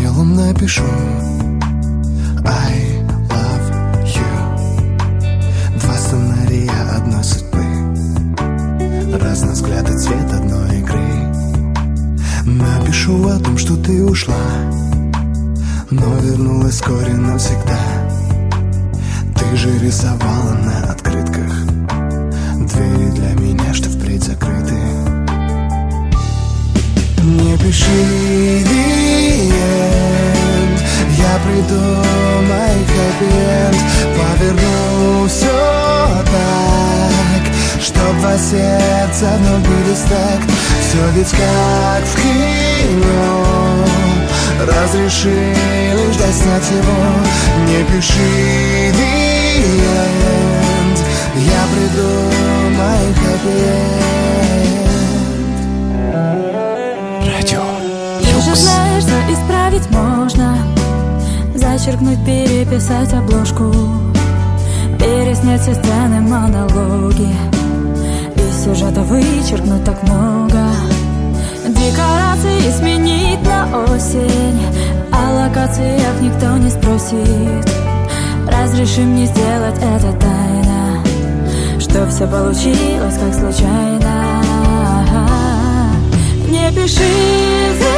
ангелом напишу I love you. Два сценария одной судьбы, разные взгляды, цвет одной игры. Напишу о том, что ты ушла, но вернулась вскоре навсегда. Ты же рисовала на открытках двери для меня, что впредь закрыты. Не пиши the end, я придумай happy end. Поверну все так, чтоб два сердца вновь бились так. Все ведь как в кино, разреши лишь ждать снять его. Не пиши the end, я придумай happy end. Ты же знаешь, что исправить можно, зачеркнуть, переписать обложку, переснять все сцены, монологи, из сюжета вычеркнуть так много. Декорации сменить на осень, о локациях никто не спросит. Разреши мне сделать это тайно, чтоб все получилось как случайно. Не пиши